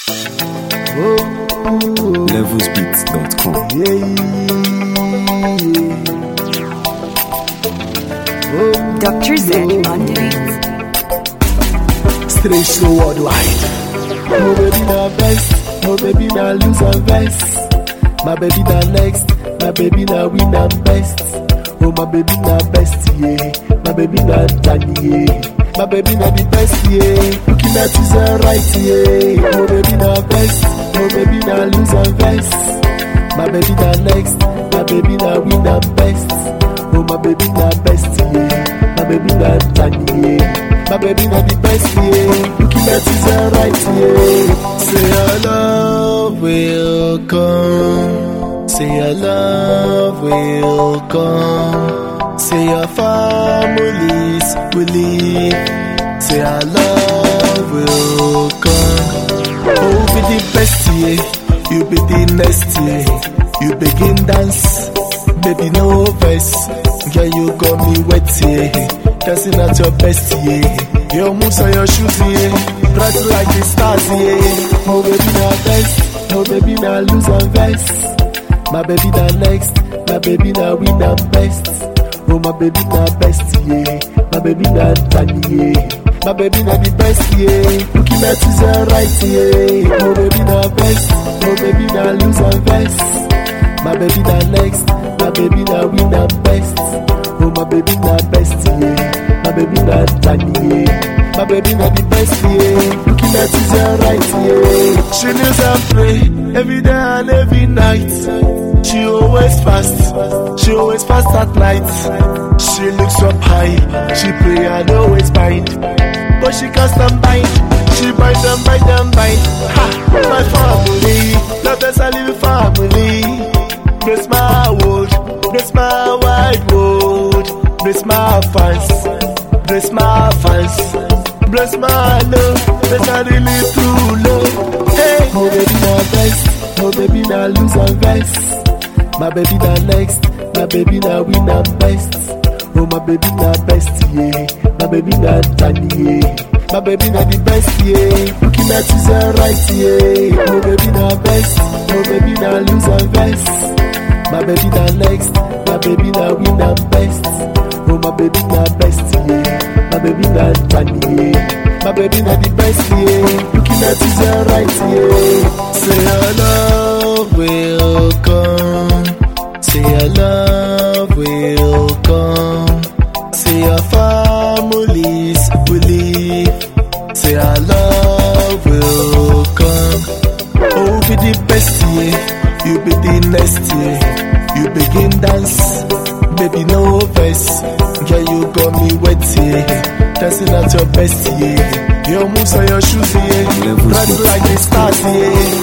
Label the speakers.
Speaker 1: Levelsbeats.com.
Speaker 2: Dr. Zen on the beat.
Speaker 3: Straight slow worldwide. Oh baby na best, oh baby na lose and best. My baby na next, my baby na win and best. Oh my baby na best, yeah. My baby na Danny, yeah. My baby na the best, yeah. Looking at is right, yeah. Oh baby na best, oh baby na lose and best. My baby na next, my baby na win and best. Oh my baby na best, yeah. My baby na Danny, yeah. My baby na the best, yeah. Looking at is right, yeah. Say your love will come. Say your love will come. Say your families will leave. Say our love will come. Oh, be the best, yeah. You be the next, yeah. You begin dance, baby no verse. Girl, you got me wet, yeah. Dancing at your best, yeah. Your moves and your shoes, yeah. Bright like the stars, yeah. Oh baby na best, oh baby na lose and best. My baby na next, my baby na win and best. Oh my baby na best, yeah. My baby na Danny, yeah. My baby na the best, yeah. Looking at is right, yeah. Oh baby na best, oh baby na lose and best. My baby na next, my baby na win and best. Oh my baby na best, yeah. My baby na Danny, yeah. My baby na the best, yeah. Looking at is right, yeah. She kneels and pray every day and every night. She always fast at night. She looks up high, she pray and always bind. But she can't stand bind, she bind and bind and bind. Ha, my family, love us a living family. Bless my world, bless my wide world. Bless my fans, bless my fans. Bless my love, bless my really true love. Hey, oh baby na best, oh baby na lose and best. My baby na next, my baby na win and best. Oh my baby na best, yeah. My baby na Danny, yeah. My baby na the best, yeah. Looking at is right, yeah. Oh baby na best, oh baby na lose and best. My baby na next, my baby na win and best. Oh my baby na best, yeah. My baby na Danny, yeah. My baby na the best, yeah. Looking at is right, yeah. Say your love will come. Say your love will come. Say your families will leave. Say our love will come. Oh, be the best, yeah. You be the next, yeah. You begin dance, baby no verse. Girl, you got me wet, yeah. Dancing at your best, yeah. Your moves and your shoes, yeah. Bright like the stars, yeah.